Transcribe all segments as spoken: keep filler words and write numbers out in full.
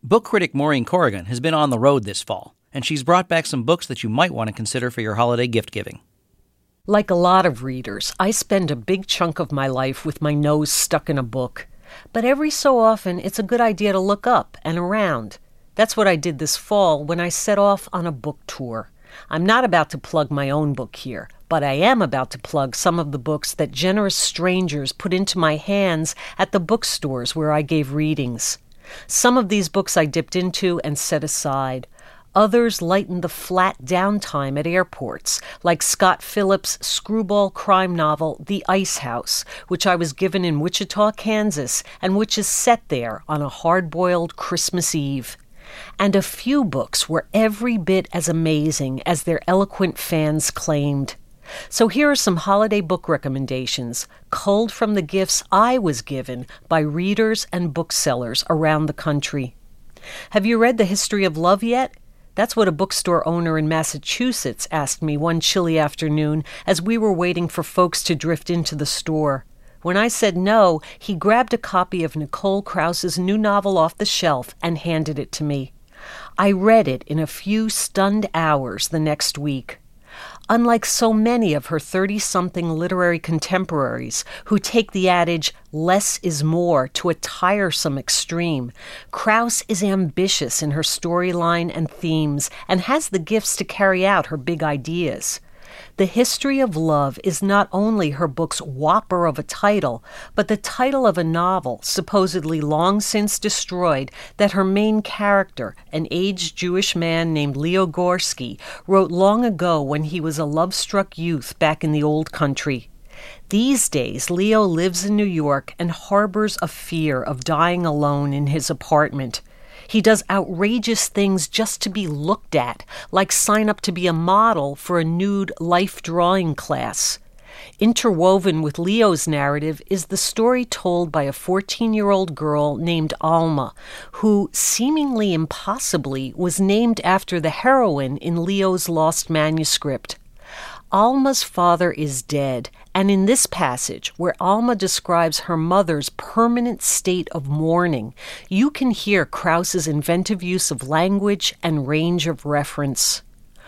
Book critic Maureen Corrigan has been on the road this fall, and she's brought back some books that you might want to consider for your holiday gift-giving. Like a lot of readers, I spend a big chunk of my life with my nose stuck in a book. But every so often, it's a good idea to look up and around. That's what I did this fall when I set off on a book tour. I'm not about to plug my own book here, but I am about to plug some of the books that generous strangers put into my hands at the bookstores where I gave readings. Some of these books I dipped into and set aside. Others lightened the flat downtime at airports, like Scott Phillips' screwball crime novel, The Ice House, which I was given in Wichita, Kansas, and which is set there on a hard-boiled Christmas Eve. And a few books were every bit as amazing as their eloquent fans claimed. So here are some holiday book recommendations, culled from the gifts I was given by readers and booksellers around the country. Have you read The History of Love yet? That's what a bookstore owner in Massachusetts asked me one chilly afternoon as we were waiting for folks to drift into the store. When I said no, he grabbed a copy of Nicole Krauss's new novel off the shelf and handed it to me. I read it in a few stunned hours the next week. Unlike so many of her thirty-something literary contemporaries who take the adage, less is more, to a tiresome extreme, Krauss is ambitious in her storyline and themes and has the gifts to carry out her big ideas. The History of Love is not only her book's whopper of a title, but the title of a novel, supposedly long since destroyed, that her main character, an aged Jewish man named Leo Gorsky, wrote long ago when he was a love-struck youth back in the old country. These days, Leo lives in New York and harbors a fear of dying alone in his apartment. He does outrageous things just to be looked at, like sign up to be a model for a nude life drawing class. Interwoven with Leo's narrative is the story told by a fourteen-year-old girl named Alma, who, seemingly impossibly, was named after the heroine in Leo's lost manuscript. Alma's father is dead, and in this passage, where Alma describes her mother's permanent state of mourning, you can hear Krauss's inventive use of language and range of reference.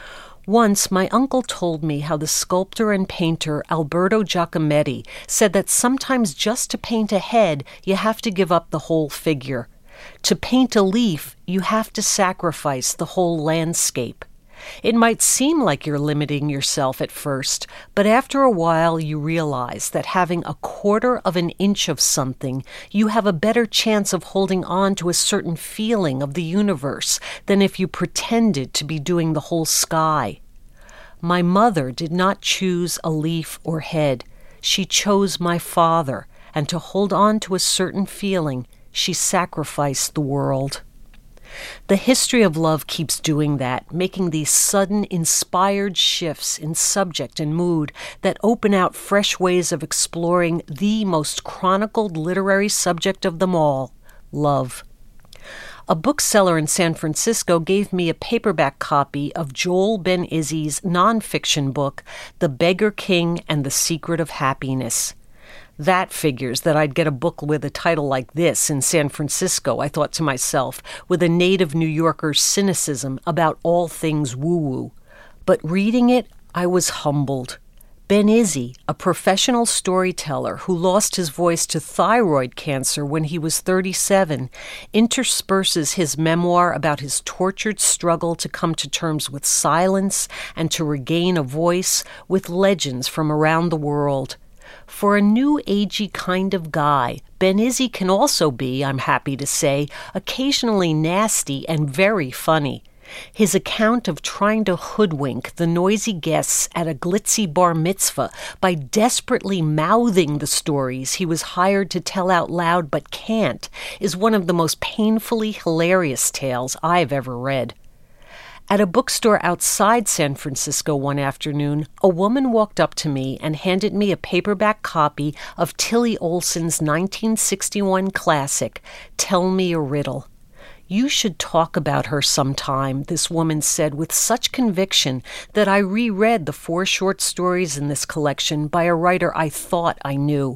Once, my uncle told me how the sculptor and painter Alberto Giacometti said that sometimes just to paint a head, you have to give up the whole figure. To paint a leaf, you have to sacrifice the whole landscape. It might seem like you're limiting yourself at first, but after a while you realize that having a quarter of an inch of something, you have a better chance of holding on to a certain feeling of the universe than if you pretended to be doing the whole sky. My mother did not choose a leaf or head. She chose my father, and to hold on to a certain feeling, she sacrificed the world. The History of Love keeps doing that, making these sudden, inspired shifts in subject and mood that open out fresh ways of exploring the most chronicled literary subject of them all, love. A bookseller in San Francisco gave me a paperback copy of Joel Ben-Izzy's nonfiction book, The Beggar King and the Secret of Happiness. That figures that I'd get a book with a title like this in San Francisco, I thought to myself, with a native New Yorker's cynicism about all things woo-woo. But reading it, I was humbled. Ben-Izzy, a professional storyteller who lost his voice to thyroid cancer when he was thirty-seven, intersperses his memoir about his tortured struggle to come to terms with silence and to regain a voice with legends from around the world. For a new-agey kind of guy, Ben-Izzy can also be, I'm happy to say, occasionally nasty and very funny. His account of trying to hoodwink the noisy guests at a glitzy bar mitzvah by desperately mouthing the stories he was hired to tell out loud but can't is one of the most painfully hilarious tales I've ever read. At a bookstore outside San Francisco one afternoon, a woman walked up to me and handed me a paperback copy of Tilly Olson's nineteen sixty-one classic, Tell Me a Riddle. You should talk about her sometime, this woman said with such conviction that I reread the four short stories in this collection by a writer I thought I knew.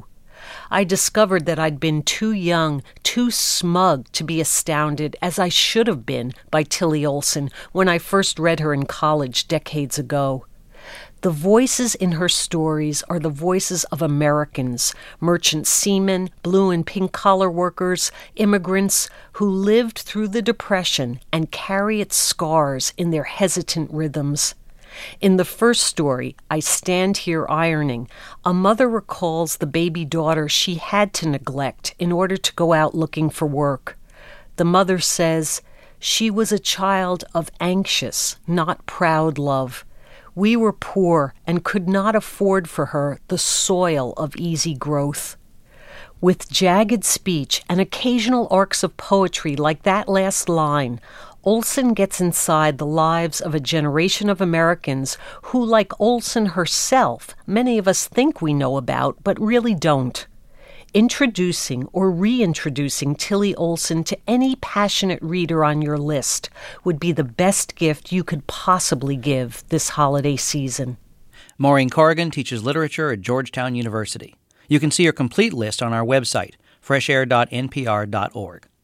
I discovered that I'd been too young, too smug to be astounded, as I should have been, by Tillie Olsen when I first read her in college decades ago. The voices in her stories are the voices of Americans, merchant seamen, blue and pink collar workers, immigrants who lived through the Depression and carry its scars in their hesitant rhythms. In the first story, I Stand Here Ironing, a mother recalls the baby daughter she had to neglect in order to go out looking for work. The mother says, "She was a child of anxious, not proud love. We were poor and could not afford for her the soil of easy growth." With jagged speech and occasional arcs of poetry like that last line, Olsen gets inside the lives of a generation of Americans who, like Olsen herself, many of us think we know about, but really don't. Introducing or reintroducing Tillie Olsen to any passionate reader on your list would be the best gift you could possibly give this holiday season. Maureen Corrigan teaches literature at Georgetown University. You can see her complete list on our website, fresh air dot n p r dot org.